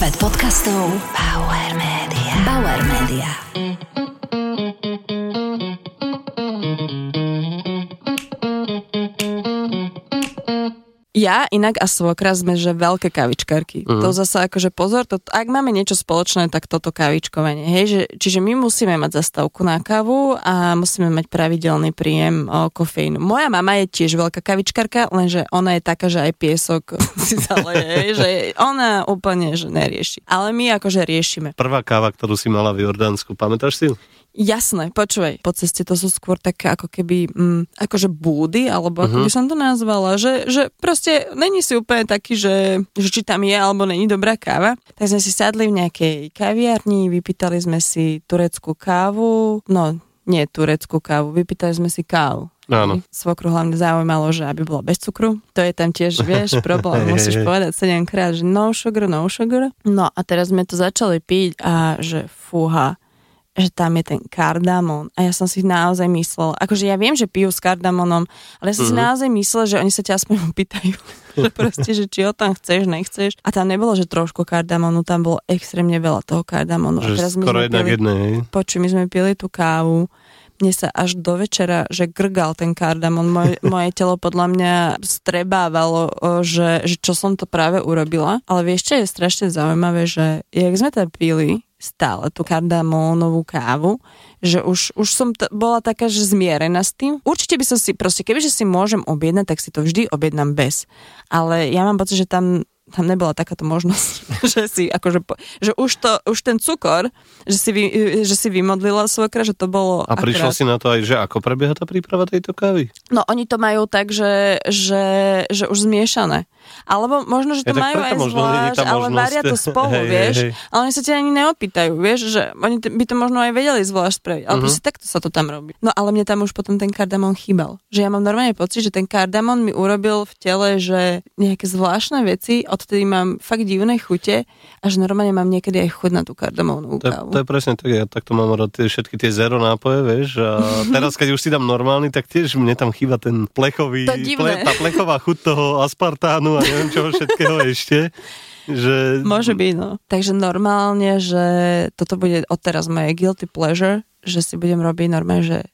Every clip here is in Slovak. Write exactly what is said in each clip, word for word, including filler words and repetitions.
Svet podcastov Bauer Media. Bauer Media. Ja inak a svokra sme, že veľké kavičkárky. Uh-huh. To zasa akože pozor, to, ak máme niečo spoločné, tak toto kavičkovanie. Hej? Že, čiže my musíme mať zastávku na kávu a musíme mať pravidelný príjem o, kofeínu. Moja mama je tiež veľká kavičkárka, lenže ona je taká, že aj piesok si zaleje, že ona úplne že nerieši. Ale my akože riešime. Prvá káva, ktorú si mala v Jordánsku, pamätáš si ju? Jasné, počúvaj, po ceste to sú skôr také ako keby, mm, akože búdy, alebo ako uh-huh. by som to nazvala, že, že proste není si úplne taký, že, že či tam je alebo není dobrá káva. Tak sme si sadli v nejakej kaviarni, vypýtali sme si tureckú kávu, no nie tureckú kávu, vypýtali sme si kávu. Áno. Svokru hlavne zaujímalo, že aby bola bez cukru. To je tam tiež, vieš, problém. Musíš povedať sedemkrát, že no sugar, no sugar. No a teraz sme to začali piť a že fúha, že tam je ten kardamón. A ja som si naozaj myslel, akože ja viem, že pijú s kardamónom, ale ja som uh-huh. si naozaj myslel, že oni sa ťa aspoň opýtajú, že proste, že či ho tam chceš, nechceš. A tam nebolo, že trošku kardamónu, tam bolo extrémne veľa toho kardamónu. Že skoro jednak jednej. Počuj, my sme pili tú kávu, mne sa až do večera, že grgal ten kardamón. Moje, moje telo podľa mňa strebávalo, že, že čo som to práve urobila. Ale vieš, čo je strašne zaujímavé, že jak sme tam pili stále tú kardamónovú kávu, že už, už som t- bola taká, že zmierená s tým. Určite by som si, proste kebyže si môžem objednať, tak si to vždy objednám bez. Ale ja mám pocit, že tam tam nebola takáto možnosť, že si akože, že už to, už ten cukor, že si, vy, že si vymodlila svokra, že to bolo a prišla akurát. Si na to aj, že ako prebieha tá príprava tejto kávy? No oni to majú tak, že, že, že už zmiešané. Alebo možno, že to ja, majú aj zvlášť, ale varia to spolu, hej, vieš. Hej, hej. Ale oni sa ťa ani neopýtajú, vieš, že oni t- by to možno aj vedeli zvlášť spraviť, ale uh-huh. proste takto sa to tam robí. No ale mne tam už potom ten kardamón chýbal. Že ja mám normálne pocit, že ten kardamón mi urobil v tele, že nejaké zvláštne veci, odtedy mám fakt divné chute, až normálne mám niekedy aj chuť na tú kardamónovú kávu. To, to je presne tak, ja takto mám rád tie, všetky tie zero nápoje, vieš, a teraz keď už si dám normálny, tak tiež mne tam chýba ten plechový, ple, tá plechová chuť toho aspartánu a neviem čoho všetkého ešte. Že... Môže byť, no. Takže normálne, že toto bude odteraz moje guilty pleasure, že si budem robiť normálne, že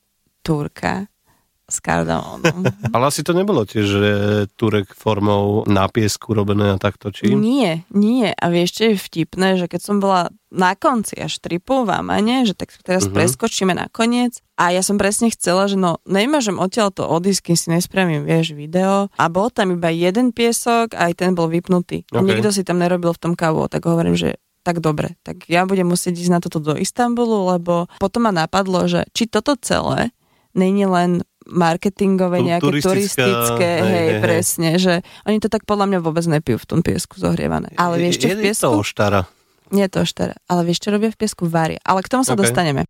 turka s kardamónom. Ale asi to nebolo tiež, že turek formou na piesku robené a takto, či? Nie, nie. A vieš, čo je vtipné, že keď som bola na konci až tripu v Amane, že tak teraz uh-huh. preskočíme na koniec a ja som presne chcela, že no nemôžem odtiaľ to odísť, kým si nespravím, vieš, video a bol tam iba jeden piesok a aj ten bol vypnutý. Okay. Nikto si tam nerobil v tom kávu, tak hovorím, že tak dobre, tak ja budem musieť ísť na toto do Istanbulu, lebo potom ma napadlo, že či toto celé není len marketingové, nejaké turistické, hej, hej, hej, presne, že oni to tak podľa mňa vôbec nepijú v tom piesku zohrievané. Ale vieš, čo v piesku? Je to oštara. Nie je to oštara, ale vieš, čo robia v piesku? Varia. Ale k tomu sa okay. dostaneme.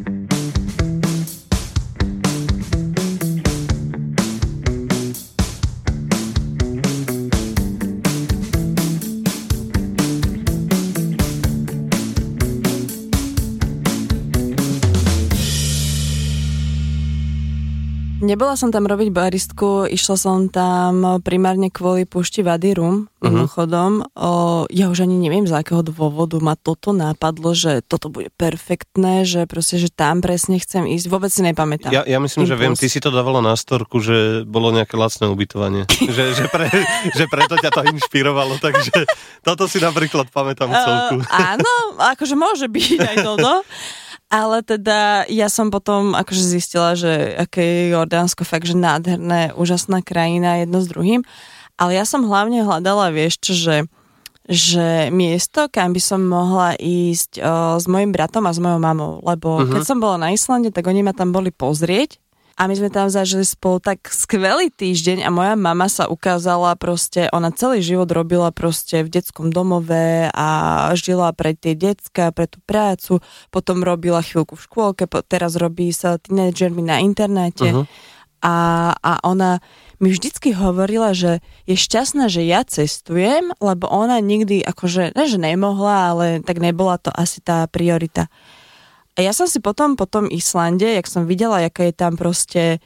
Nebola som tam robiť baristku, išla som tam primárne kvôli púšti Wadi Rum, mimochodom. Uh-huh. Ja už ani neviem, z akého dôvodu ma toto napadlo, že toto bude perfektné, že proste, že tam presne chcem ísť. Vôbec si nepamätám. Ja, ja myslím, Impuls. Že viem, ty si to dávala na storku, že bolo nejaké lacné ubytovanie. že, že, pre, že preto ťa to inšpirovalo, takže toto si napríklad pamätám celku. Uh, áno, akože môže byť aj toto. Ale teda ja som potom akože zistila, že aké je Jordánsko fakt, že nádherné, úžasná krajina jedno s druhým. Ale ja som hlavne hľadala, vieš čo, že, že miesto, kam by som mohla ísť o, s mojim bratom a s mojou mamou. Lebo uh-huh. keď som bola na Islande, tak oni ma tam boli pozrieť. A my sme tam zažili spolu tak skvelý týždeň a moja mama sa ukázala proste, ona celý život robila proste v detskom domove a žila pre tie decka, pre tú prácu, potom robila chvíľku v škôlke, teraz robí sa tínedžermi na internáte uh-huh. a, a ona mi vždycky hovorila, že je šťastná, že ja cestujem, lebo ona nikdy akože, ne že nemohla, ale tak nebola to asi tá priorita. A ja som si potom po tom Islande, jak som videla, jaká je tam proste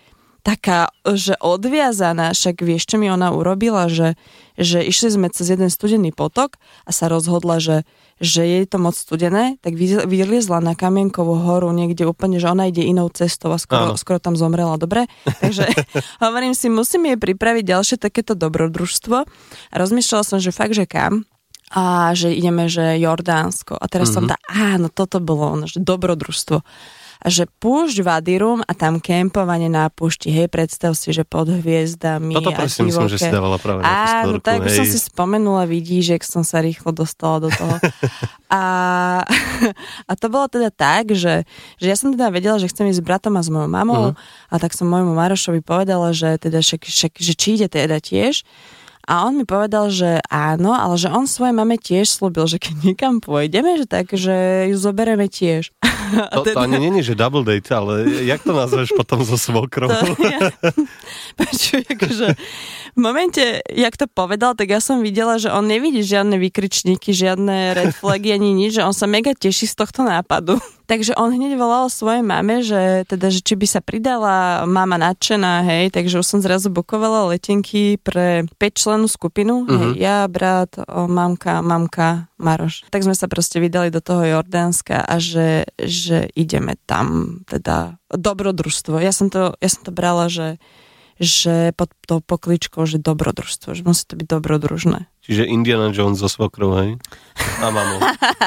taká, že odviazaná, však vieš, čo mi ona urobila, že, že išli sme cez jeden studený potok a sa rozhodla, že, že je to moc studené, tak vyliezla na Kamienkovú horu niekde úplne, že ona ide inou cestou a skoro, skoro tam zomrela, dobre? Takže hovorím si, musím jej pripraviť ďalšie takéto dobrodružstvo a rozmýšľala som, že fakt, že kam? A že ideme, že Jordánsko. A teraz mm-hmm. som tá, áno, toto bolo ono, že dobrodružstvo. A že púšť Vadirum a tam kempovanie na púšti, hej, predstav si, že pod hviezdami. Toto presne myslím, že si dávala práve na tú storku. Áno, tak som si spomenula, vidíš, že som sa rýchlo dostala do toho. a, a to bolo teda tak, že, že ja som teda vedela, že chcem ísť s bratom a s mojou mamou uh-huh. a tak som môjmu Marošovi povedala, že teda však, však, že či ide teda tiež. A on mi povedal, že áno, ale že on svojej mame tiež slúbil, že keď niekam pôjdeme, že tak, že ju zoberieme tiež. To, to ani nie je, že double date, ale jak to nazveš potom so svokrou? Ja, počuj, akože v momente, jak to povedal, tak ja som videla, že on nevidí žiadne vykričníky, žiadne red flagy ani nič, že on sa mega teší z tohto nápadu. Takže on hneď volal svojej mame, že teda, že či by sa pridala, mama nadšená, hej, takže už som zrazu bukovala letenky pre päť členú skupinu, uh-huh. hej, ja, brat, o, mamka, mamka, Maroš. Tak sme sa proste vydali do toho Jordánska a že, že ideme tam, teda dobrodružstvo. Ja som to, ja som to brala, že že pod tou pokličkou, že dobrodružstvo, že musí to byť dobrodružné. Čiže Indiana Jones so svokrou, hej? A mamou.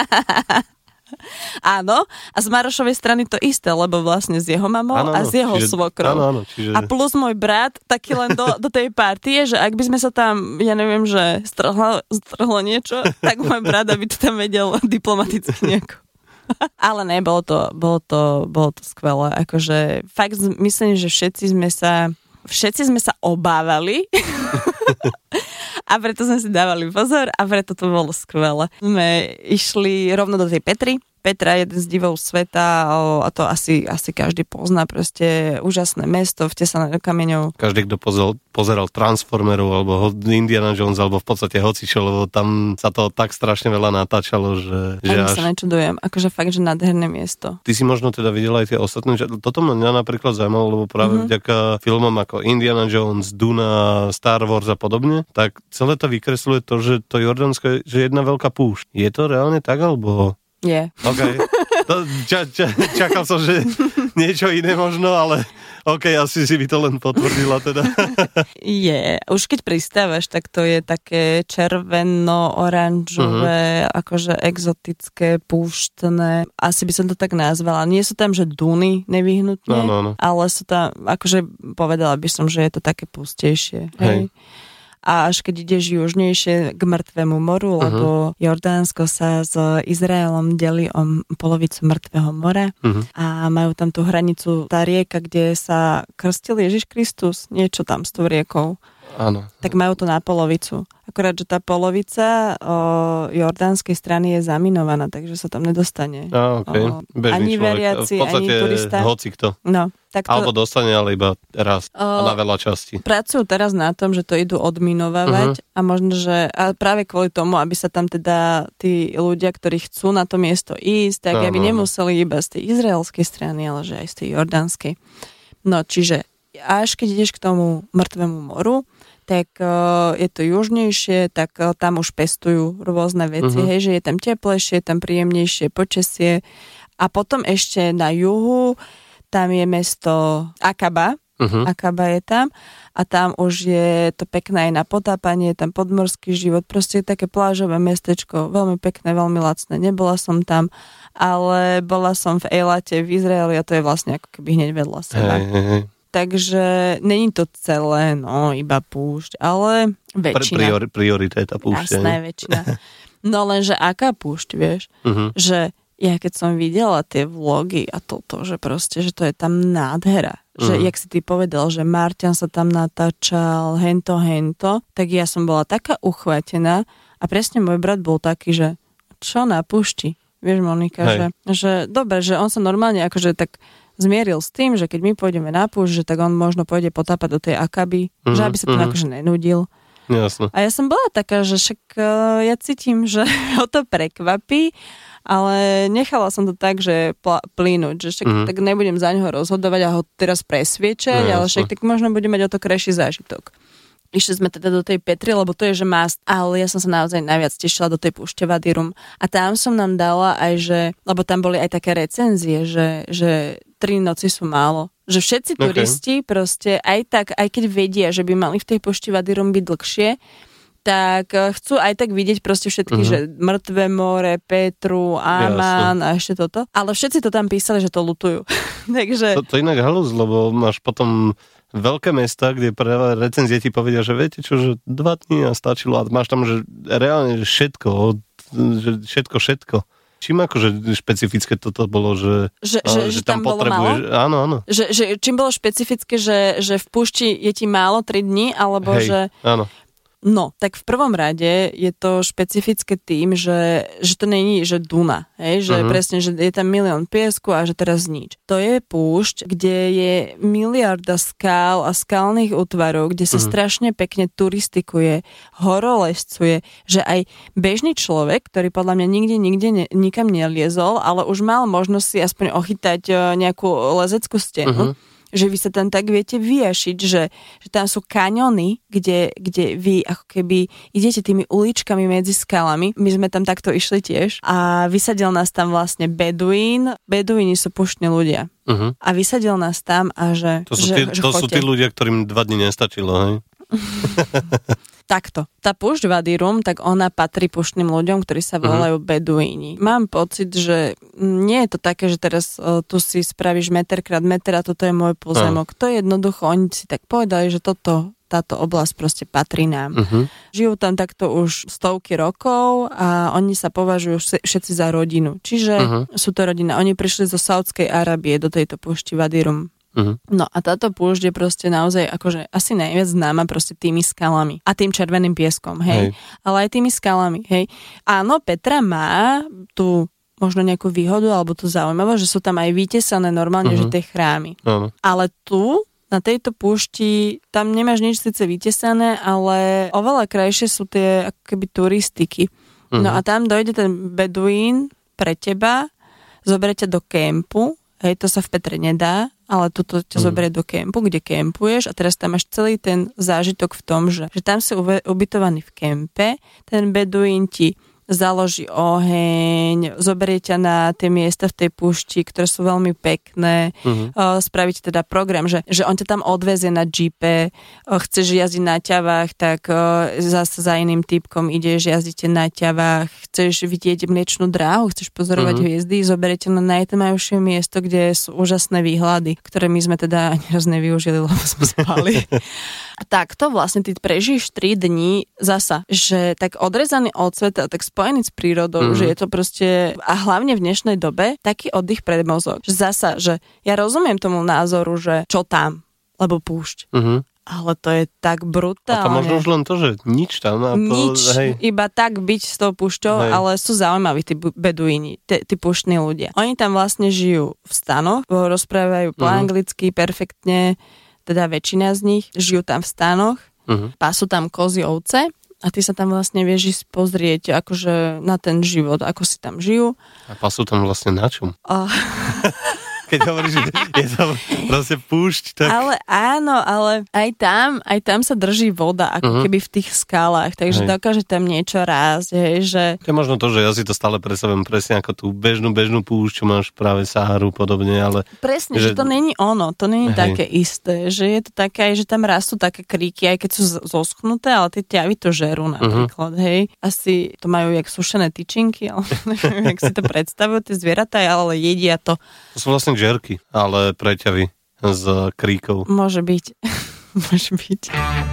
Áno, a z Marošovej strany to isté, lebo vlastne s jeho mamou áno, a s jeho čiže, svokrou. Áno, áno, čiže... A plus môj brat, taký len do, do tej partie, že ak by sme sa tam, ja neviem, že strhlo, strhlo niečo, tak môj brat, aby to tam vedel diplomaticky nejako. Ale ne, bolo to, bolo to, bolo to skvelé. Akože fakt myslím, že všetci sme sa Všetci sme sa obávali a preto sme si dávali pozor a preto to bolo skvelé. Sme išli rovno do tej Petry. Petra je jeden z divov sveta a to asi, asi každý pozná, proste úžasné mesto, vtesané do kameňov. Každý, kto pozeral, pozeral Transformerov alebo Indiana Jones alebo v podstate hocičo, lebo tam sa to tak strašne veľa natáčalo, že... že Ani až... sa nečudujem, akože fakt, že nádherné miesto. Ty si možno teda videla aj tie ostatné, že toto mňa napríklad zaujímalo, lebo práve mm-hmm. vďaka filmom ako Indiana Jones, Duna, Star Wars a podobne, tak celé to vykresluje to, že to Jordánsko je že jedna veľká púšť. Je to reálne tak, alebo... Je. Yeah. OK. To, ča, ča, čakal som, že niečo iné možno, ale OK, asi si by to len potvrdila teda. Je. Už keď pristávaš, tak to je také červeno-oranžové, uh-huh. akože exotické, púštne. Asi by som to tak nazvala. Nie sú tam, že duny nevyhnutne, no, no, no. ale sú tam, akože povedala by som, že je to také pustejšie. Hej. Hej. A až keď ideš južnejšie k Mŕtvemu moru, uh-huh. lebo Jordánsko sa s Izraelom delí o polovicu Mŕtvého mora uh-huh. a majú tam tú hranicu, tá rieka, kde sa krstil Ježiš Kristus, niečo tam s tou riekou. Áno. Tak majú to na polovicu. Akorát, že tá polovica o jordánskej strany je zaminovaná, takže sa tam nedostane. Á, okay. o, ani človek, veriaci, ani turista. Hocikto. No, tak to, alebo dostane, ale iba raz o, a na veľa častí. Pracujú teraz na tom, že to idú odminovávať uh-huh. a možno, že a práve kvôli tomu, aby sa tam teda tí ľudia, ktorí chcú na to miesto ísť, tak no, aby no, nemuseli iba z tej izraelskej strany, ale že aj z tej jordánskej. No, čiže až keď ideš k tomu Mŕtvemu moru, tak uh, je to južnejšie, tak uh, tam už pestujú rôzne veci, uh-huh. hej, že je tam teplejšie, tam príjemnejšie počasie. A potom ešte na juhu, tam je mesto Akaba, uh-huh. Akaba je tam a tam už je to pekné aj na potápanie, je tam podmorský život, proste je také plážové mestečko, veľmi pekné, veľmi lacné. Nebola som tam, ale bola som v Eilate v Izraeli a to je vlastne ako keby hneď vedľa seba. Hej, hej, hej. Takže není to celé, no, iba púšť, ale väčšina. Priori, priorita je tá púšť. Jasné, väčšina. No lenže aká púšť, vieš? Uh-huh. Že ja keď som videla tie vlogy a toto, že proste, že to je tam nádhera. Že, uh-huh. jak si ty povedal, že Marťan sa tam natáčal, hento, hento, tak ja som bola taká uchvatená a presne môj brat bol taký, že čo na púšti? Vieš, Monika, že, že dobre, že on sa normálne akože tak zmieril s tým, že keď my pôjdeme na púšť, že tak on možno pôjde potápať do tej Akaby, mm-hmm, že aby sa tam mm-hmm. akože nenudil. Jasne. A ja som bola taká, že však uh, ja cítim, že ho to prekvapí, ale nechala som to tak, že pl- plínuť, že však mm-hmm. tak nebudem za ňoho rozhodovať a ho teraz presviečať, no, ale však tak možno bude mať o to krajší zážitok. Išli sme teda do tej Petry, lebo to je, že must, ale ja som sa naozaj najviac tešila do tej púšte Vadirum. A tam som nám dala aj, že, lebo tam boli aj také recenzie, že, že tri noci sú málo. Že všetci okay. turisti proste aj tak, aj keď vedia, že by mali v tej púšti Vadirum byť dlhšie, tak chcú aj tak vidieť proste všetky, uh-huh. že Mŕtve more, Petru, Amán a ešte toto. Ale všetci to tam písali, že to lutujú. Takže... To, to inak halus, lebo máš potom veľké mesta, kde práve recenzie ti povedia, že viete čo, že dva dní a stačilo a máš tam, že reálne všetko, že všetko, všetko. Čím akože špecifické toto bolo, že, že, že, že, že tam, tam potrebuješ... Áno, áno. Že, že čím bolo špecifické, že, že v púšti je ti málo tri dni, alebo Hej, že... áno. No, tak v prvom rade je to špecifické tým, že, že to není, že Duna, hej? Že uh-huh. presne, že je tam milión piesku a že teraz nič. To je púšť, kde je miliarda skál a skalných útvarov, kde sa uh-huh. strašne pekne turistikuje, horolezcuje, že aj bežný človek, ktorý podľa mňa nikde, nikde ne, nikam neliezol, ale už mal možnosť si aspoň ochytať nejakú lezeckú stenu, uh-huh. že vy sa tam tak viete vyjašiť, že, že tam sú kaňony, kde, kde vy ako keby idete tými uličkami medzi skalami. My sme tam takto išli tiež a vysadil nás tam vlastne beduín. Beduíni sú púštni ľudia. Uh-huh. A vysadil nás tam a že To sú, že, tí, že to sú tí ľudia, ktorým dva dni nestačilo, hej? Takto. Tá púšť Vadirum, tak ona patrí púštnym ľuďom, ktorí sa volajú uh-huh. beduíni. Mám pocit, že nie je to také, že teraz uh, tu si spravíš meter krát meter a toto je môj pozemok. Uh-huh. To je jednoducho, oni si tak povedali, že toto, táto oblasť proste patrí nám. Uh-huh. Žijú tam takto už stovky rokov a oni sa považujú všetci za rodinu. Čiže uh-huh. sú to rodina. Oni prišli zo Saudskej Arábie do tejto púšti Vadirum. Uh-huh. No a táto púšť je proste naozaj akože asi najviac známa proste tými skalami a tým červeným pieskom, hej. hej. Ale aj tými skalami, hej. Áno, Petra má tu možno nejakú výhodu alebo tu zaujímavé, že sú tam aj vytesané normálne, uh-huh. že tie chrámy. Uh-huh. Ale tu na tejto púšti tam nemáš nič síce vytesané, ale oveľa krajšie sú tie ako keby turistiky. Uh-huh. No a tam dojde ten beduín pre teba, zoberie ťa do kempu. Hej, to sa v Petre nedá, ale tuto ťa mm. zoberie do kempu, kde kempuješ a teraz tam máš celý ten zážitok v tom, že, že tam si ubytovaný v kempe, ten beduín ti založí oheň, zoberie ťa na tie miesta v tej púšti, ktoré sú veľmi pekné, mm-hmm. spraviť teda program, že, že on ťa tam odvezie na džipe, chceš jazdiť na ťavách, tak zase za iným typkom ideš, jazdíte na ťavách, chceš vidieť mliečnú dráhu, chceš pozorovať mm-hmm. hviezdy, zoberie ťa na najtmavšie miesto, kde sú úžasné výhľady, ktoré my sme teda ani raz nevyužili, lebo sme spali. A takto vlastne ty prežiješ tri dni zasa, že tak odrezaný od sveta, tak spojený s prírodou, mm. že je to proste, a hlavne v dnešnej dobe, taký oddych pre mozog. Že zasa, že ja rozumiem tomu názoru, že čo tam, lebo púšť. Mm-hmm. Ale to je tak brutálne. A to možno už len to, že nič tam. A nič, to, hej. iba tak byť s tou púšťou, hej. Ale sú zaujímaví tí beduíni, tí, tí púštni ľudia. Oni tam vlastne žijú v stanoch, rozprávajú po mm-hmm. anglicky perfektne, teda väčšina z nich, žijú tam v stanoch, uh-huh. pású tam kozy, ovce a ty sa tam vlastne vieš ísť pozrieť akože na ten život, ako si tam žijú. A pású tam vlastne na čom? Uh... Keď hovoríš, že je tam proste púšť, tak... Ale áno, ale aj tam, aj tam sa drží voda, ako uh-huh. keby v tých skalách, takže hej. dokáže tam niečo rásť, hej, že... To je možno to, že ja si to stále predstavujem presne ako tú bežnú, bežnú púšť, čo máš práve Saharu podobne, ale... Presne, že, že to není ono, to není hej. také isté, že je to také, že tam rastú také kríky, aj keď sú zoschnuté, ale tie ťavy to žerú napríklad, uh-huh. hej. Asi to majú jak sušené tyčinky, ale neviem, jak si to predstavujú tie zvieratá, ale jedia to. To sú vlastne žerky, ale preťavy s kríkou. Môže byť. Môže byť.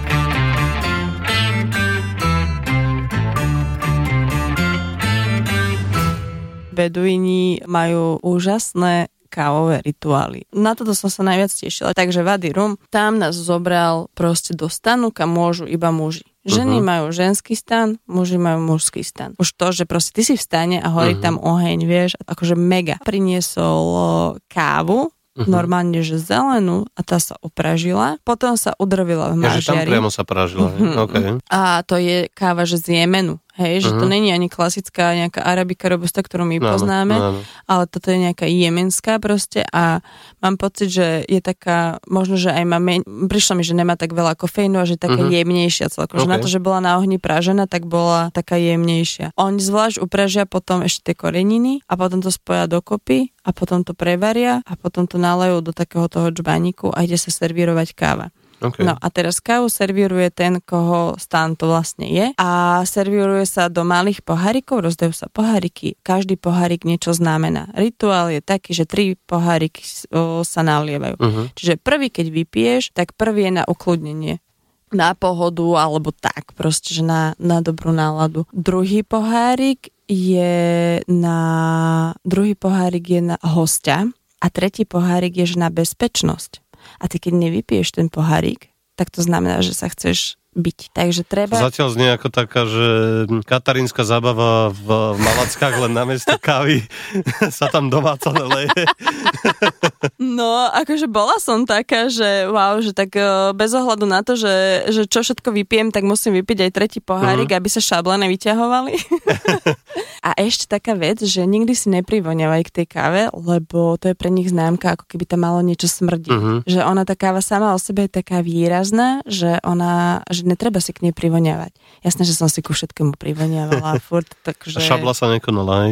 Beduíni majú úžasné kávové rituály. Na toto som sa najviac tešila. Takže Vadirum, tam nás zobral proste do stanu, kam môžu iba muži. Ženy uh-huh. majú ženský stan, muži majú mužský stan. Už to, že proste ty si v stane a horí uh-huh. tam oheň, vieš, akože mega. Priniesol kávu, uh-huh. normálne, že zelenú a tá sa upražila, potom sa udrvila v mažiari. Ja, že tam priamo sa pražila, uh-huh. okay. A to je káva, že z Jemenu. Hej, že uh-huh. to není ani klasická nejaká arabika robusta, ktorú my no, poznáme, no, no. ale toto je nejaká jemenská proste a mám pocit, že je taká, možno, že aj má, men- prišlo mi, že nemá tak veľa kofeínu a že je taká uh-huh. jemnejšia celkom. Okay. Že na to, že bola na ohni pražená, tak bola taká jemnejšia. Oni zvlášť upražia potom ešte tie koreniny a potom to spoja dokopy a potom to prevaria a potom to nalejú do takého toho džbániku a ide sa servírovať káva. Okay. No a teraz kávu servíruje ten, koho stán to vlastne je a servíruje sa do malých pohárikov, rozdajú sa poháriky, každý pohárik niečo znamená. Rituál je taký, že tri poháriky o, sa nalievajú. Uh-huh. Čiže prvý, keď vypiješ, tak prvý je na ukludnenie, na pohodu alebo tak, proste, že na, na dobrú náladu. Druhý pohárik je na druhý pohárik je na hostia a tretí pohárik je na bezpečnosť. A ty, keď nevypiješ ten pohárik, tak to znamená, že sa chceš byť. Takže treba... Zatiaľ znie ako taká, že katarínska zábava v Malackách, len namiesto kávy sa tam domáca leje. No, akože bola som taká, že wow, že tak bez ohľadu na to, že, že čo všetko vypijem, tak musím vypiť aj tretí pohárik, uh-huh. aby sa šable nevyťahovali. A ešte taká vec, že nikdy si neprivoniavaj k tej káve, lebo to je pre nich známka, ako keby tam malo niečo smrdiť. Uh-huh. Že ona, tá káva sama o sebe je taká výrazná, že ona, že netreba si k nej privoniavať. Jasné, že som si ku všetkému privoniavala furt, takže... Šabla sa nekonala, hej?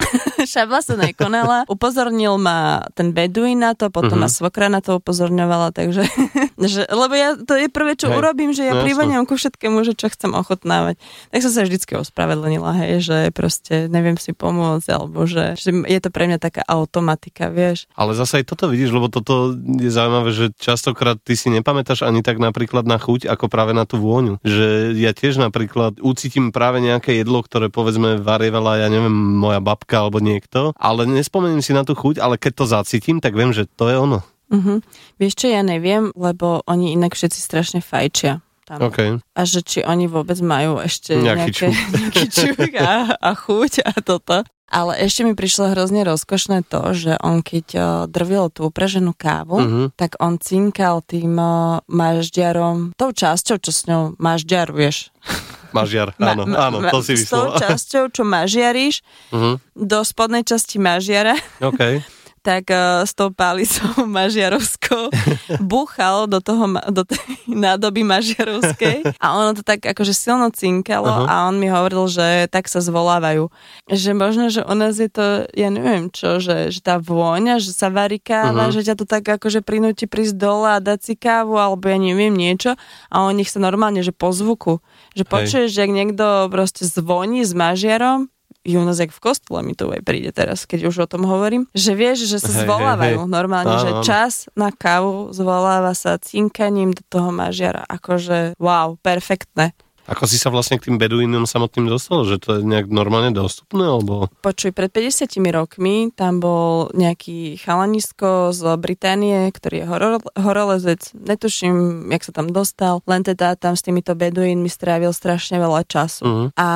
Šabla sa nekonala. Upozornil ma ten beduín na to, potom uh-huh. ma svokra na to upozorňovala, takže... že, lebo ja, to je prvé, čo hej. urobím, že ja no, privoniam ku všetkému, že čo chcem ochotnávať. Tak som sa vždycky ospravedlnila, hej, že proste neviem si pomôcť, alebo že, že je to pre mňa taká automatika, vieš. Ale zase aj toto vidíš, lebo toto je zaujímavé, že častokrát ty si nepamätáš ani tak napríklad na chuť, ako práve na tú vôňu. Že ja tiež napríklad ucítim práve nejaké jedlo, ktoré povedzme varievala, ja neviem, moja babka alebo niekto, ale nespomeniem si na tú chuť, ale keď to zacítim, tak viem, že to je ono. Uh-huh. Vieš čo, ja neviem, lebo oni inak všetci strašne fajčia tam. Okay. A že či oni vôbec majú ešte nejaký nejaké, nejaký čuk a, a chuť a toto. Ale ešte mi prišlo hrozne rozkošné to, že on keď uh, drvil tú upraženú kávu, uh-huh. tak on cinkal tým uh, mažďarom, tou časťou, čo s ňou mažďaruješ. Mažiar, áno, ma, áno, to si vyslala. S tou časťou, čo mažiaríš, uh-huh. do spodnej časti mažiara, okay. tak uh, s tou pálicou mažiarovskou búchal do toho, do tej nádoby mažiarovskej a ono to tak akože silno cinkalo uh-huh. a on mi hovoril, že tak sa zvolávajú. Že možno, že u nás je to, ja neviem čo, že, že tá vôňa, že sa varí káva, uh-huh. že ťa to tak akože prinúti prísť dole a dať si kávu, alebo ja neviem niečo a on nech sa normálne, že po zvuku, že počuješ, že ak niekto proste zvoní s mažiarom, u nás jak v kostole mi to aj príde teraz, keď už o tom hovorím, že vieš, že sa hej, zvolávajú hej, hej. normálne, áno, že áno. čas na kávu zvoláva sa cinkaním do toho mažiara, akože wow, perfektné. Ako si sa vlastne k tým beduínom samotným dostal? Že to je nejak normálne dostupné? Alebo... Počuj, pred päťdesiatimi rokmi tam bol nejaký chalanisko z Británie, ktorý je horor, horolezec. Netuším, jak sa tam dostal. Len teda tam s týmito beduínmi strávil strašne veľa času. Uh-huh. A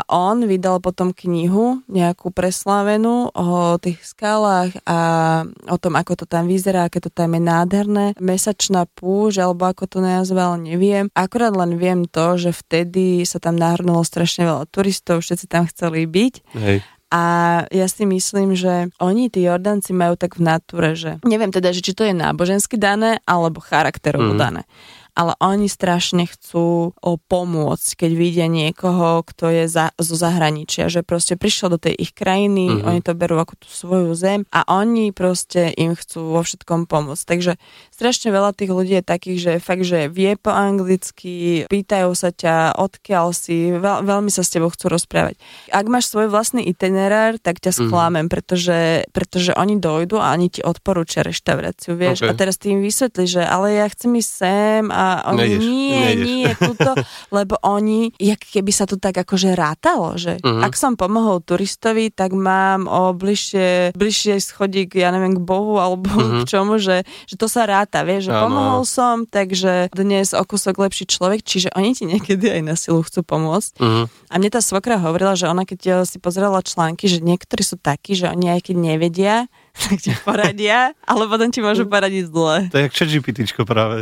on vydal potom knihu, nejakú preslávenú o tých skalách a o tom, ako to tam vyzerá, aké to tam je nádherné. Mesačná púšť, alebo ako to nazval, neviem. Akorát len viem to, že v vtedy sa tam nahrnulo strašne veľa turistov, všetci tam chceli byť. Hej. A ja si myslím, že oni, tí Jordánci, majú tak v natúre, že neviem teda, že či to je nábožensky dané, alebo charakterovo mm. dané. Ale oni strašne chcú pomôcť, keď vidia niekoho, kto je za, zo zahraničia, že proste prišiel do tej ich krajiny, mm-hmm. oni to berú ako tú svoju zem a oni proste im chcú vo všetkom pomôcť. Takže strašne veľa tých ľudí je takých, že fakt, že vie po anglicky, pýtajú sa ťa, odkiaľ si, veľ, veľmi sa s tebou chcú rozprávať. Ak máš svoj vlastný itinerár, tak ťa sklamem, mm-hmm. pretože, pretože oni dojdú a oni ti odporúčia reštauráciu, vieš. Okay. A teraz ty im vysvetlí, že ale ja chcem ísť sem a A oni, nejdeš, nie, nejdeš. nie, tuto, lebo oni, jak keby sa to tak akože rátalo, že uh-huh. ak som pomohol turistovi, tak mám o bližšie, bližšie schodík, ja neviem, k Bohu, alebo uh-huh. k čomu, že, že to sa ráta, vieš, že ano. Pomohol som, takže dnes o kúsok lepší človek, čiže oni ti niekedy aj na silu chcú pomôcť. Uh-huh. A mne tá svokra hovorila, že ona keď si pozerala články, že niektorí sú takí, že oni aj keď nevedia, tak ti poradia, ale potom ti môžu poradiť zle. To je jak ChatGPTčko práve.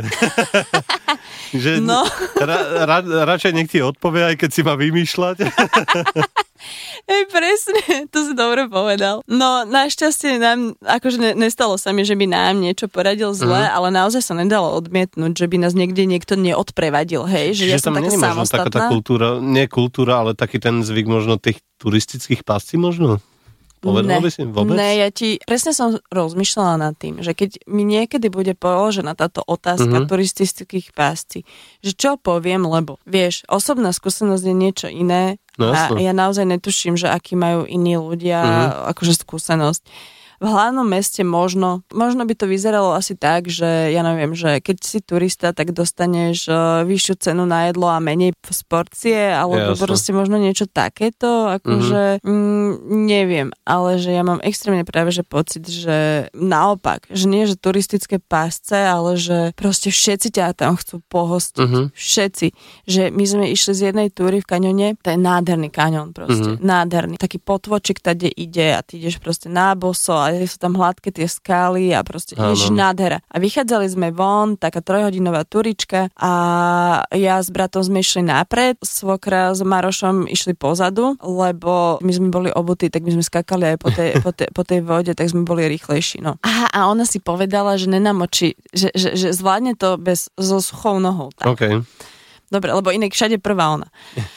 Že no. ra, ra, radšej nech ti odpovie, aj keď si má vymýšľať. Hej, presne, to si dobre povedal. No, našťastie nám, akože ne, nestalo sa mi, že by nám niečo poradil zle, mm. ale naozaj sa nedalo odmietnúť, že by nás niekde niekto neodprevadil, hej, že Čiže ja som taká samostatná. Taká tá kultúra, nie kultúra, ale taký ten zvyk možno tých turistických páscí možno? Povedala by si vôbec? Ne, ja ti presne som rozmýšľala nad tým, že keď mi niekedy bude položená táto otázka mm-hmm. turistických pásci, že čo poviem, lebo vieš, osobná skúsenosť je niečo iné no, a ja naozaj netuším, že akí majú iní ľudia mm-hmm. akože skúsenosť. V hlavnom meste možno, možno by to vyzeralo asi tak, že ja neviem, že keď si turista, tak dostaneš vyššiu cenu na jedlo a menej z porcie, alebo Jasne. proste možno niečo takéto, akože mm-hmm. mm, neviem, ale že ja mám extrémne práve že pocit, že naopak, že nie, že turistické pásce, ale že proste všetci ťa tam chcú pohostiť. Mm-hmm. Všetci. Že my sme išli z jednej túry v kaňone, to je nádherný kaňon proste, mm-hmm. nádherný. Taký potvočik tade ide a ty ideš proste na boso a sú tam hladké tie skály a proste ježiš, nádhera. A vychádzali sme von, taká trojhodinová turička a ja s bratom sme išli napred, svokra s Marošom išli pozadu, lebo my sme boli obutí, tak my sme skakali aj po tej, po tej, po tej vode, tak sme boli rýchlejší. No. Aha, a ona si povedala, že nenamočí, že, že, že zvládne to bez, so suchou nohou. Tak. Okay. Dobre, lebo inak všade prvá ona.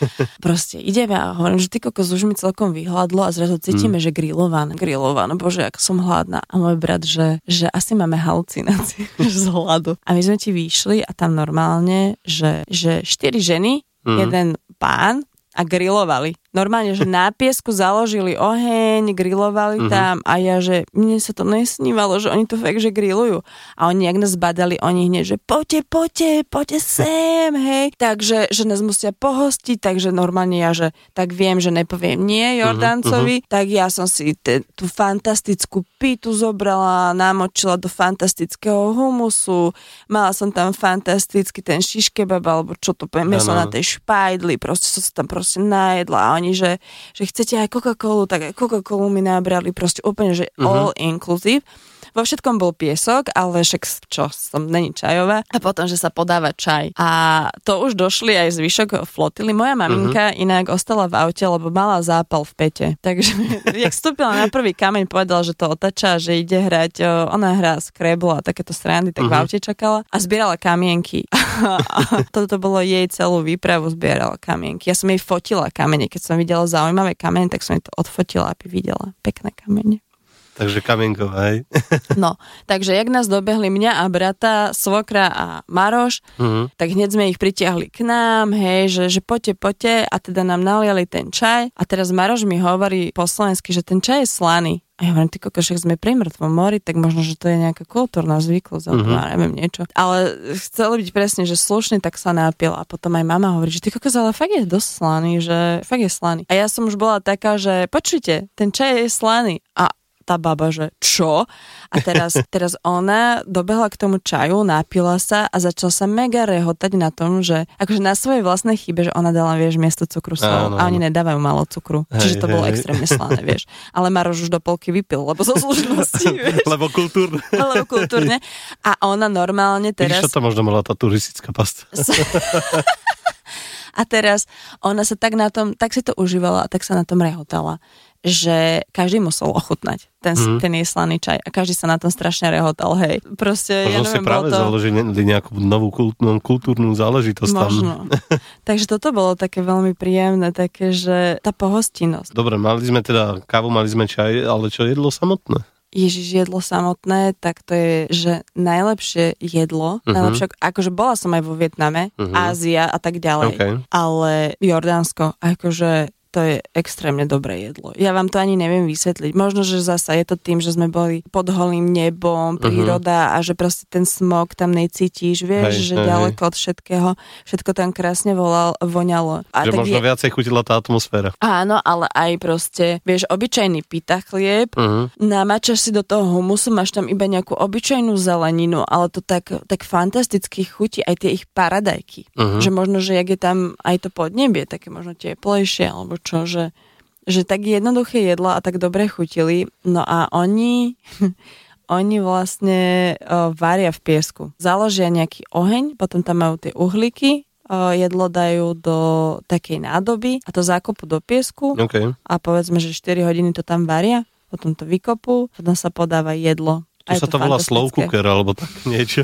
Proste ideme a hovorím, že ty kokos už mi celkom vyhľadlo a zrazu cítime, mm. že grillované, grillované, bože, ako som hladná. A môj brat, že, že asi máme halucinácie z hladu. A my sme ti vyšli a tam normálne, že, že štyri ženy, mm. jeden pán a grillovali. Normálne, že na piesku založili oheň, grilovali uh-huh. tam a ja, že mne sa to nesnívalo, že oni to fakt, že grillujú. A oni, jak nás badali, oni hneď, že poďte, poďte, poďte sem, hej. Takže, že nás musia pohostiť, takže normálne ja, že tak viem, že nepoviem nie Jordáncovi, uh-huh. tak ja som si te, tú fantastickú pitu zobrala, namočila do fantastického humusu, mala som tam fantastický ten shish kebab, alebo čo to poviem, ja som na tej špajdli, proste som sa tam proste najedla a oni, že, že chcete aj Coca-Colu, tak aj Coca-Colu mi nabrali, proste úplne, že uh-huh. all inclusive. Vo všetkom bol piesok, ale však čo, som není čajová. A potom, že sa podáva čaj. A to už došli aj zvyšok flotily. Moja maminka uh-huh. inak ostala v aute, lebo mala zápal v pete. Takže, jak vstúpila na prvý kameň, povedala, že to otača, že ide hrať, ona hrá Scrabble a takéto srandy, tak uh-huh. v aute čakala a zbierala kamienky. A toto bolo jej celú výpravu, zbierala kamienky. Ja som jej fotila kamene. Keď som videla zaujímavé kamene, tak som jej to odfotila, aby videla pekné kamene. Takže kamienkov, hej? No, takže jak nás dobehli mňa a brata, svokra a Maroš, uh-huh. tak hneď sme ich pritiahli k nám, hej, že, že poďte, poďte a teda nám naliali ten čaj a teraz Maroš mi hovorí po slovensky, že ten čaj je slaný. A ja hovorím, ty koko, však sme pri mŕtvom mori, tak možno, že to je nejaká kultúrna zvyklosť, alebo uh-huh. neviem niečo. Ale chceli byť presne, že slušne, tak sa nápil. A potom aj mama hovorí, že ty koko, ale fakt je dosť slaný, že fakt je slaný. A ja som už bola taká, že počujte, ten čaj je slaný. A tá baba, že čo? A teraz, teraz ona dobehla k tomu čaju, napila sa a začala sa mega rehotať na tom, že akože na svojej vlastnej chybe, že ona dala, vieš, miesto cukru sol a oni nedávajú málo cukru. Hej, čiže to hej, bolo hej. extrémne slané, vieš. Ale Maroš už do polky vypil, lebo zo slušnosti, vieš. Lebo kultúrne. Lebo kultúrne. A ona normálne teraz... Víš, čo to možno bola tá turistická pasta. A teraz ona sa tak na tom, tak si to užívala a tak sa na tom rehotala, že každý musel ochutnať ten, mm. ten jej slaný čaj a každý sa na tom strašne rehotal, hej. Proste, možno ja neviem, si práve to... založili nejakú novú kultúrnu, kultúrnu záležitosť tam. Možno. Takže toto bolo také veľmi príjemné, také, že tá pohostinnosť. Dobre, mali sme teda kávu, mali sme čaj, ale čo jedlo samotné? Ježiš, jedlo samotné, tak to je, že najlepšie jedlo, uh-huh. najlepšie, akože bola som aj vo Vietname, uh-huh. Ázia a tak ďalej, okay. ale Jordánsko, akože to je extrémne dobré jedlo. Ja vám to ani neviem vysvetliť. Možno, že zasa je to tým, že sme boli pod holým nebom, príroda uh-huh. a že proste ten smog tam necítiš, vieš, hej, že hej, ďaleko hej. od všetkého, všetko tam krásne volal, voňalo. A že tak možno je... viacej chutila tá atmosféra. Áno, ale aj proste, vieš, obyčajný pita chlieb, uh-huh. namáčaš si do toho humusu, máš tam iba nejakú obyčajnú zeleninu, ale to tak, tak fantasticky chutí aj tie ich paradajky. Uh-huh. Že možno, že jak je tam aj to podnebie, také možno teplejšie, alebo čo, že že tak jednoduché jedlo a tak dobre chutili. No a oni... Oni vlastne uh, varia v piesku. Založia nejaký oheň, potom tam majú tie uhlíky, uh, jedlo dajú do takej nádoby a to zakopú do piesku okay. a povedzme, že štyri hodiny to tam varia, potom to vykopú, potom sa podáva jedlo. To sa to, to volá slow cooker, alebo tak niečo.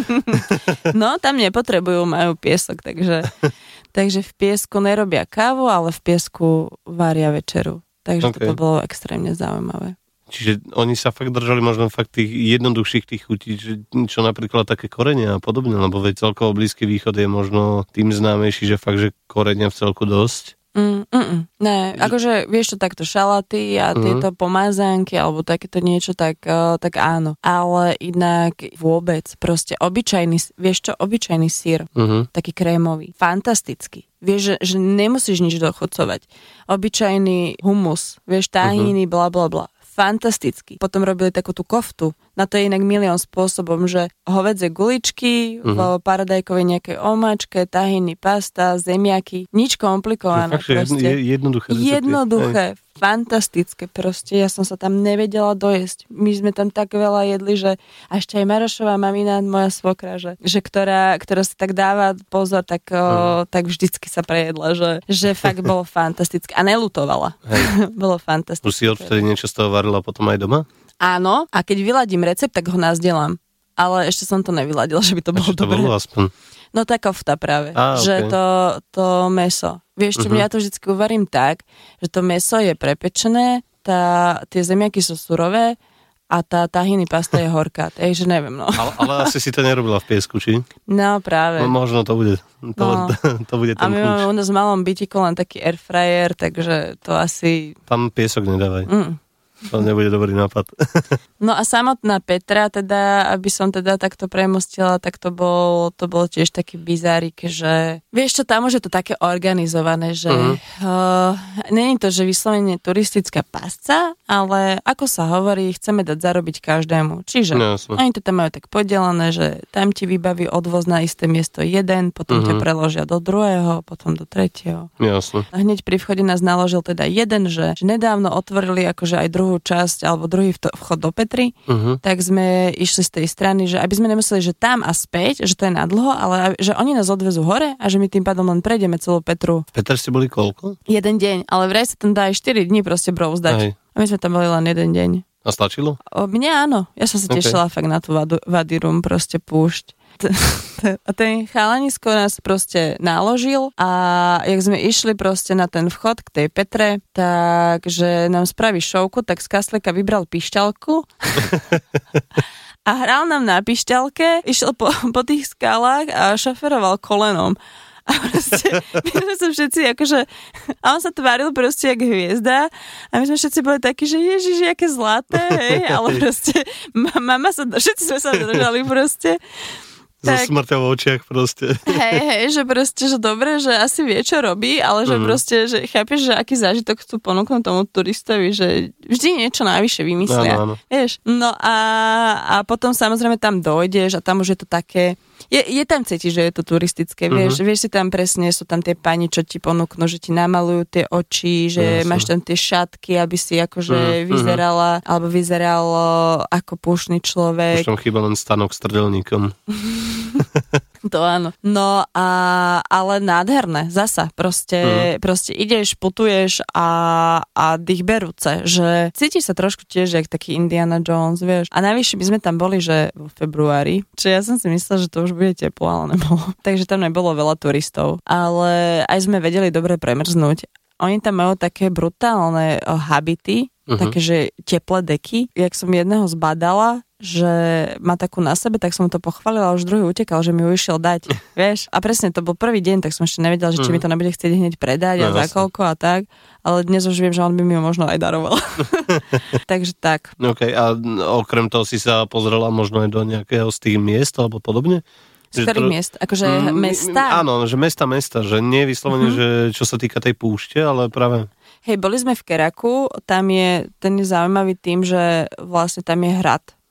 No, tam nepotrebujú, majú piesok, takže, takže v piesku nerobia kávu, ale v piesku varia večeru. Takže okay. to bolo extrémne zaujímavé. Čiže oni sa fakt držali možno fakt tých jednoduchších tých chutí, čo napríklad také korenia a podobne, lebo veď celkovo Blízky východ je možno tým známejší, že fakt, že korenia v celku dosť. Mm, mm, mm. Ne, akože vieš to takto šalaty a tieto mm. pomázánky alebo takéto niečo, tak, uh, tak áno. Ale inak vôbec, proste obyčajný, vieš čo, obyčajný syr, mm-hmm. taký krémový, fantastický. Vieš, že, že nemusíš nič dochodcovať. Obyčajný humus, vieš, tahíny, mm-hmm. bla bla bla. Fantastický. Potom robili takú tú koftu. Na to je inak milión spôsobom, že hovädzie guličky, uh-huh. v paradajkovej nejakej omáčke, tahiny, pasta, zemiaky. Nič komplikované. Fakt, proste. Je jednoduché. Jednoduché. Aj. Fantastické proste. Ja som sa tam nevedela dojesť. My sme tam tak veľa jedli, že a ešte aj Marošová mamina, moja svokra, že, že ktorá, ktorá si tak dáva pozor, tak, uh-huh. o, tak vždycky sa prejedla, že, že fakt bolo fantastické. A nelutovala. Bolo fantastické. Už si odvtedy niečo z toho varila potom aj doma? Áno, a keď vyladím recept, tak ho nazdelám. Ale ešte som to nevyladila, že by to bolo dobré. to bolo aspoň? No tá kofta práve, Á, že okay. to, to meso. Vieš čo, uh-huh. ja to vždycky uvarím tak, že to meso je prepečené, tá, tie zemiaky sú surové a tá tahiny pasta je horká, takže neviem, no. Ale, ale asi si to nerobila v piesku, či? No práve. No, možno to bude, to, no. to bude ten A my kľúč. máme u nás v malom bytiku len taký airfryer, takže to asi... Tam piesok nedávaj. Mm. To nebude dobrý nápad. No a samotná Petra, teda, aby som teda takto premostila, tak to bol, to bol tiež taký bizárik, že vieš čo, tam už je to také organizované, že uh-huh. uh, nie je to, že vyslovene turistická pasca, ale ako sa hovorí, chceme dať zarobiť každému. Čiže no, oni to tam majú tak podelené, že tam ti vybaví odvoz na isté miesto jeden, potom uh-huh. ťa preložia do druhého, potom do tretieho. Jasne. A hneď pri vchode nás naložil teda jeden, že, že nedávno otvorili akože aj druhú časť alebo druhý vchod do Petry, uh-huh. tak sme išli z tej strany, že aby sme nemuseli, že tam a späť, že to je nadlho, ale že oni nás odvezú hore a že my tým pádom len prejdeme celú Petru. V Petr ste boli koľko? Jeden deň, ale vraj sa tam dá aj štyri dni proste brouzdať. Aj. A my sme tam boli len jeden deň. A stačilo? O, mne áno. Ja som sa tešila okay. fakt na tú vadu, vadirum, proste púšť. A ten chalanisko nás proste naložil a jak sme išli proste na ten vchod k tej Petre, takže nám spraví šovku, tak z kaslika vybral pišťalku a hral nám na pišťalke, išiel po, po tých skalách a šoferoval kolenom. A proste, my sme sa všetci akože, a on sa tváril proste jak hviezda a my sme všetci boli takí, že ježiš, jaké zlaté, hej, ale proste mama sa, všetci sme sa držali proste. So smrťou v očiach proste. Hej, hej, že proste, že dobre, že asi vie, čo robí, ale že mm. proste, že chápeš, že aký zážitok chcú ponúknuť tomu turistovi, že vždy niečo najvyššie vymyslia. Áno, áno. Vieš? No a, a potom samozrejme tam dojdeš a tam už je to také, je, je tam cítiš, že je to turistické, vieš, mm-hmm. vieš si tam presne, sú tam tie pani, čo ti ponúknú, že ti namalujú tie oči, že yes. máš tam tie šatky, aby si akože mm-hmm. vyzerala, alebo vyzeral ako púšny človek. Už tam chýba len stanok s trdelníkom. To áno. No a, ale nádherné, zasa. Proste, mm. proste ideš, putuješ a, a dých berúce, že cítiš sa trošku tiež jak taký Indiana Jones, vieš. A najvyššie by sme tam boli, že vo februári, čiže ja som si myslela, že to už bude teplo, ale nebolo. Takže tam nebolo veľa turistov. Ale aj sme vedeli dobre premrznúť. Oni tam majú také brutálne oh, habity, uh-huh. také, že teplé deky. Jak som jedného zbadala, že má takú na sebe, tak som to pochválila a už druhý utekal, že mi ju išiel dať. Vieš? A presne, to bol prvý deň, tak som ešte nevedela, že či mi to nebude chcieť hneď predať no, a za koľko a tak. Ale dnes už viem, že on by mi ju možno aj daroval. Takže tak. OK, a okrem toho si sa pozrela možno aj do nejakého z tých miest alebo podobne? Z ktorých miest? Akože mm, mesta? Áno, že mesta, mesta, že nie vyslovene, mm-hmm. že čo sa týka tej púšte, ale práve... Hej, boli sme v Keraku, tam je, ten je zaujímavý tým, že vlastne tam je hrad.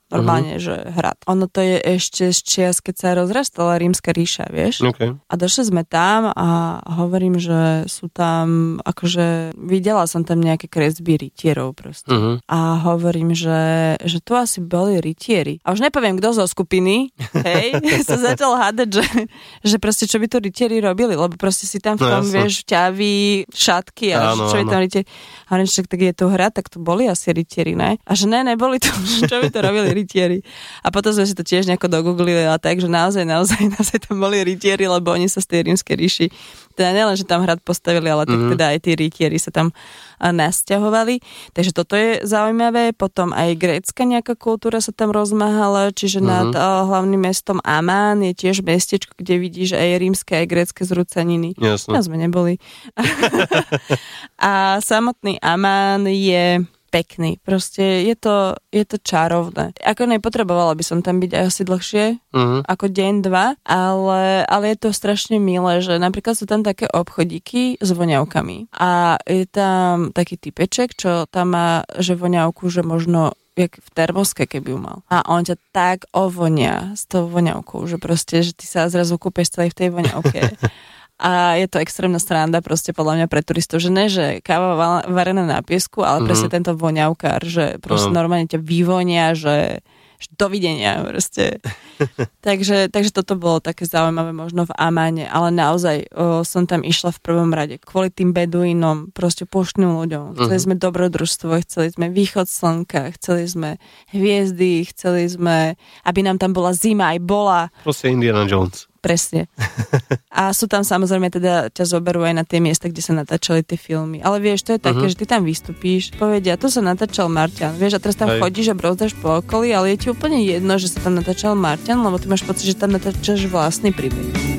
Normálne, uh-huh. že hrad. Ono to je ešte z čias, keď sa rozrastala Rímska ríša, vieš? Okay. A došli sme tam a hovorím, že sú tam, akože videla som tam nejaké kresby rytierov proste. Uh-huh. A hovorím, že, že tu asi boli rytieri. A už nepoviem, kto zo skupiny, hej, sa začal hádať, že, že proste čo by to rytieri robili, lebo proste si tam v tom, no, vieš, ťaví, šatky a áno, čo by tam rytieri. A hovorím, že tak je to hra, tak to boli asi rytieri, ne? A že ne, neboli to, čo by to robili rytieri. A potom sme si to tiež nejako dogooglili a tak, že naozaj, naozaj, naozaj tam boli rytieri, lebo oni sa z tej rímskej ríši, teda nielen, že tam hrad postavili, ale tak mm-hmm. teda aj tí rytieri sa tam nasťahovali. Takže toto je zaujímavé. Potom aj grécka nejaká kultúra sa tam rozmáhala, čiže mm-hmm. nad uh, hlavným mestom Amán je tiež mestečko, kde vidíš aj rímske, aj grécke zrúcaniny. Jasne. Ja sme neboli. A samotný Amán je pekný. Proste je to, je to čarovné. Ako nepotrebovala by som tam byť asi dlhšie, uh-huh. ako deň, dva, ale, ale je to strašne milé, že napríklad sú tam také obchodíky s voňavkami a je tam taký typeček, čo tam má, že voňavku, že možno jak v termoske, keby ju mal. A on ťa tak ovonia s tou voňavkou, že proste, že ty sa zrazu kúpeš celý v tej voňavke. A je to extrémna sranda proste podľa mňa pre turistov, že ne, že káva varená na piesku, ale mm-hmm. presne tento voňavkár, že proste uh-huh. normálne ťa vyvonia, že, že dovidenia proste. takže, takže toto bolo také zaujímavé možno v Amáne, ale naozaj o, som tam išla v prvom rade kvôli tým beduínom, proste púštnym ľuďom. Chceli uh-huh. sme dobrodružstvo, chceli sme východ slnka, chceli sme hviezdy, chceli sme, aby nám tam bola zima, aj bola. Proste Indiana Jones. Presne. A sú tam samozrejme teda ťa zoberú aj na tie miesta, kde sa natáčali tie filmy. Ale vieš, to je také, uh-huh. že ty tam vystúpíš, povedia, tu sa natáčal Marťan. Vieš, a teraz tam Hej. chodíš a brozdáš po okolí, ale je ti úplne jedno, že sa tam natáčal Marťan, lebo ty máš pocit, že tam natáčaš vlastný príbeh.